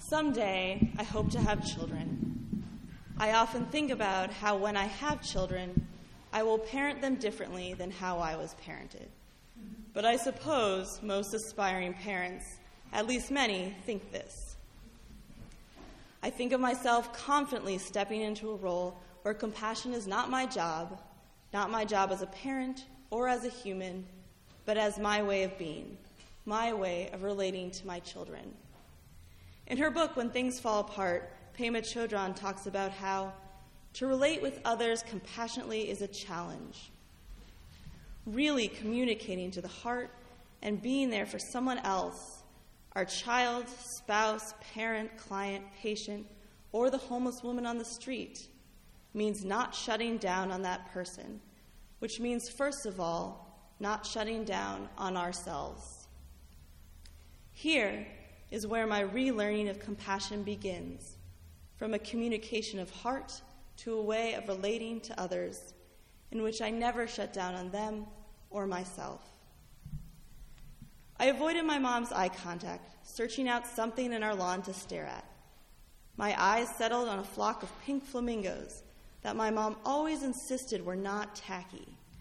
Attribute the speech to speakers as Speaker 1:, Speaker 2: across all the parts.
Speaker 1: Someday, I hope to have children. I often think about how when I have children, I will parent them differently than how I was parented. But I suppose most aspiring parents, at least many, think this. I think of myself confidently stepping into a role where compassion is not my job as a parent or as a human, but as my way of being, my way of relating to my children. In her book, When Things Fall Apart, Pema Chodron talks about how to relate with others compassionately is a challenge. Really communicating to the heart and being there for someone else, our child, spouse, parent, client, patient, or the homeless woman on the street, means not shutting down on that person, which means, first of all, not shutting down on ourselves. Here is where my relearning of compassion begins, from a communication of heart to a way of relating to others in which I never shut down on them or myself. I avoided my mom's eye contact, searching out something in our lawn to stare at. My eyes settled on a flock of pink flamingos that my mom always insisted were not tacky.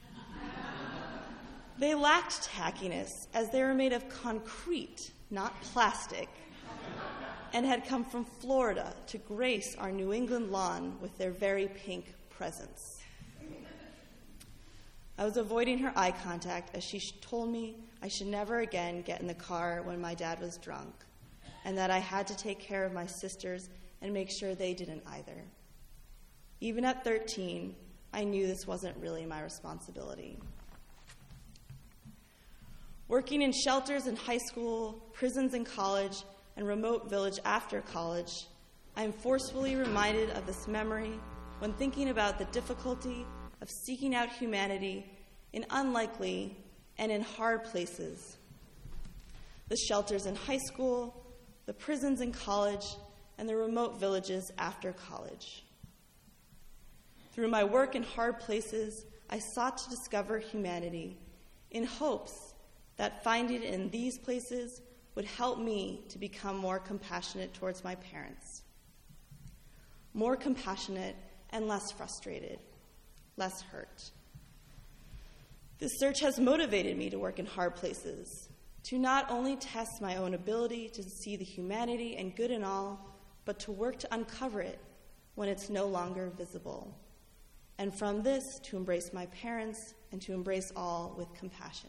Speaker 1: They lacked tackiness as they were made of concrete, not plastic, and had come from Florida to grace our New England lawn with their very pink presence. I was avoiding her eye contact as she told me I should never again get in the car when my dad was drunk, and that I had to take care of my sisters and make sure they didn't either. Even at 13, I knew this wasn't really my responsibility. Working in shelters in high school, prisons in college, and remote village after college, I am forcefully reminded of this memory when thinking about the difficulty of seeking out humanity in unlikely and in hard places. The shelters in high school, the prisons in college, and the remote villages after college. Through my work in hard places, I sought to discover humanity in hopes that finding it in these places would help me to become more compassionate towards my parents. More compassionate and less frustrated, less hurt. This search has motivated me to work in hard places, to not only test my own ability to see the humanity and good in all, but to work to uncover it when it's no longer visible. And from this, to embrace my parents and to embrace all with compassion.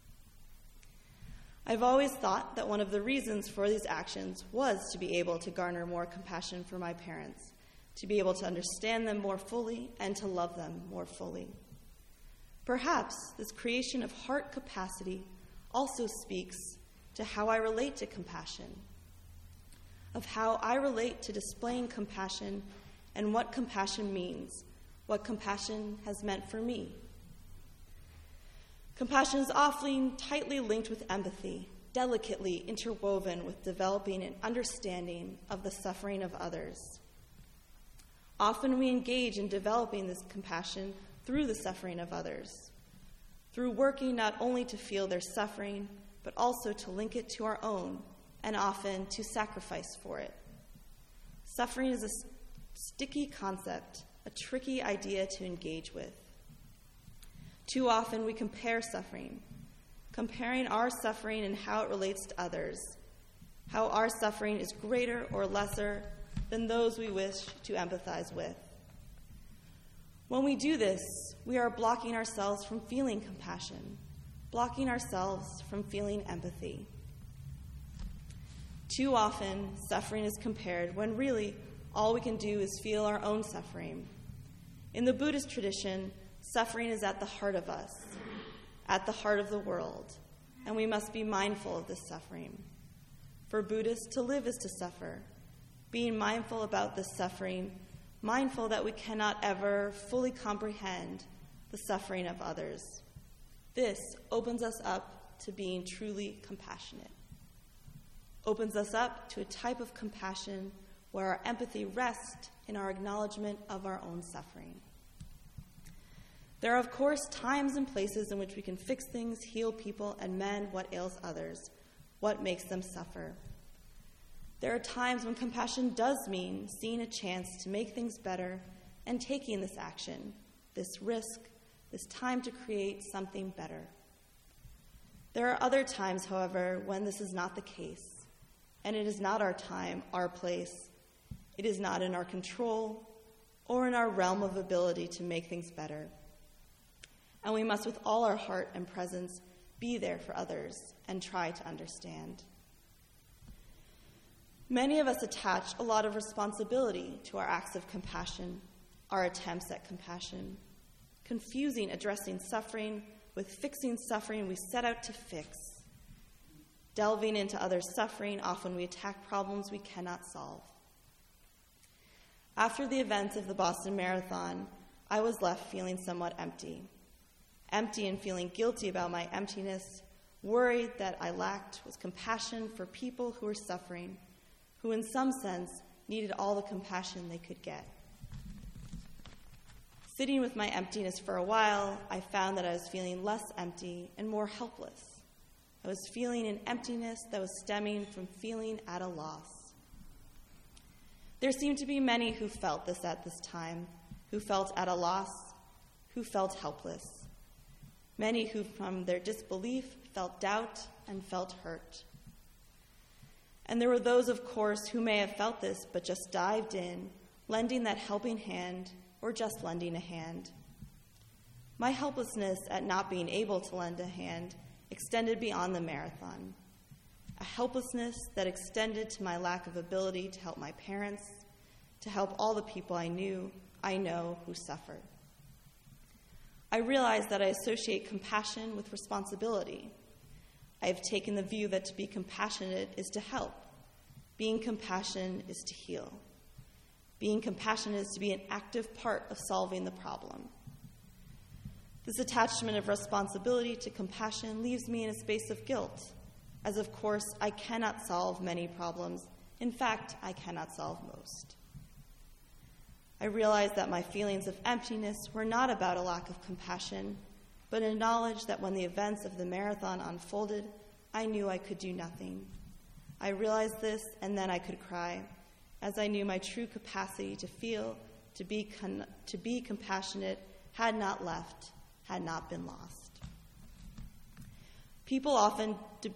Speaker 1: I've always thought that one of the reasons for these actions was to be able to garner more compassion for my parents, to be able to understand them more fully and to love them more fully. Perhaps this creation of heart capacity also speaks to how I relate to compassion, of how I relate to displaying compassion and what compassion means, what compassion has meant for me. Compassion is often tightly linked with empathy, delicately interwoven with developing an understanding of the suffering of others. Often we engage in developing this compassion through the suffering of others, through working not only to feel their suffering, but also to link it to our own, and often to sacrifice for it. Suffering is a sticky concept, a tricky idea to engage with. Too often we compare suffering, comparing our suffering and how it relates to others, how our suffering is greater or lesser than those we wish to empathize with. When we do this, we are blocking ourselves from feeling compassion, blocking ourselves from feeling empathy. Too often, suffering is compared when really all we can do is feel our own suffering. In the Buddhist tradition, suffering is at the heart of us, at the heart of the world, and we must be mindful of this suffering. For Buddhists, to live is to suffer. Being mindful about this suffering, mindful that we cannot ever fully comprehend the suffering of others. This opens us up to being truly compassionate. Opens us up to a type of compassion where our empathy rests in our acknowledgement of our own suffering. There are, of course, times and places in which we can fix things, heal people, and mend what ails others, what makes them suffer. There are times when compassion does mean seeing a chance to make things better and taking this action, this risk, this time to create something better. There are other times, however, when this is not the case, and it is not our time, our place. It is not in our control or in our realm of ability to make things better. And we must, with all our heart and presence, be there for others and try to understand. Many of us attach a lot of responsibility to our acts of compassion, our attempts at compassion, confusing addressing suffering with fixing suffering we set out to fix. Delving into others' suffering, often we attack problems we cannot solve. After the events of the Boston Marathon, I was left feeling somewhat empty. Empty and feeling guilty about my emptiness, worried that I lacked was compassion for people who were suffering, who in some sense needed all the compassion they could get. Sitting with my emptiness for a while, I found that I was feeling less empty and more helpless. I was feeling an emptiness that was stemming from feeling at a loss. There seemed to be many who felt this at this time, who felt at a loss, who felt helpless. Many who, from their disbelief, felt doubt and felt hurt. And there were those, of course, who may have felt this but just dived in, lending that helping hand or just lending a hand. My helplessness at not being able to lend a hand extended beyond the marathon, a helplessness that extended to my lack of ability to help my parents, to help all the people I know who suffered. I realized that I associate compassion with responsibility. I have taken the view that to be compassionate is to help. Being compassionate is to heal. Being compassionate is to be an active part of solving the problem. This attachment of responsibility to compassion leaves me in a space of guilt, as of course I cannot solve many problems. In fact, I cannot solve most. I realized that my feelings of emptiness were not about a lack of compassion, but a knowledge that when the events of the marathon unfolded, I knew I could do nothing. I realized this, and then I could cry, as I knew my true capacity to feel, to be compassionate had not been lost. People often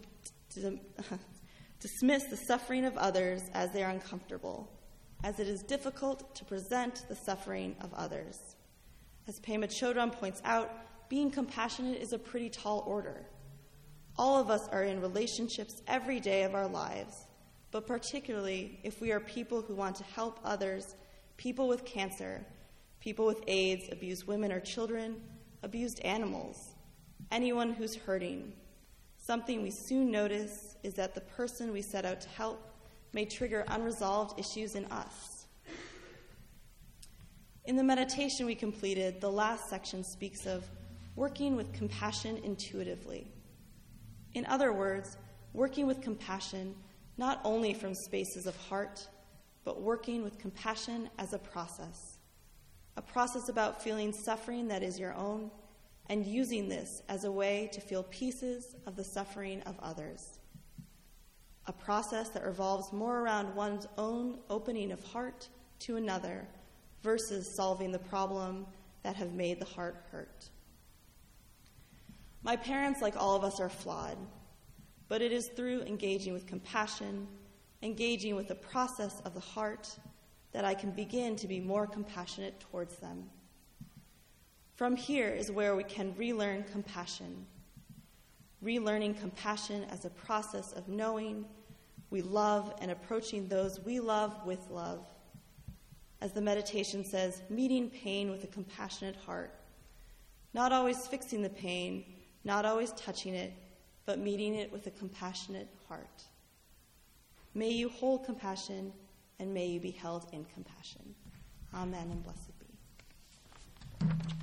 Speaker 1: dismiss the suffering of others as they are uncomfortable, as it is difficult to present the suffering of others. As Pema Chodron points out, being compassionate is a pretty tall order. All of us are in relationships every day of our lives, but particularly if we are people who want to help others, people with cancer, people with AIDS, abused women or children, abused animals, anyone who's hurting. Something we soon notice is that the person we set out to help may trigger unresolved issues in us. In the meditation we completed, the last section speaks of working with compassion intuitively. In other words, working with compassion not only from spaces of heart, but working with compassion as a process about feeling suffering that is your own and using this as a way to feel pieces of the suffering of others. A process that revolves more around one's own opening of heart to another versus solving the problem that have made the heart hurt. My parents, like all of us, are flawed, but it is through engaging with compassion, engaging with the process of the heart, that I can begin to be more compassionate towards them. From here is where we can relearn compassion. Relearning compassion as a process of knowing we love and approaching those we love with love. As the meditation says, meeting pain with a compassionate heart. Not always fixing the pain, not always touching it, but meeting it with a compassionate heart. May you hold compassion, and may you be held in compassion. Amen, and blessed be.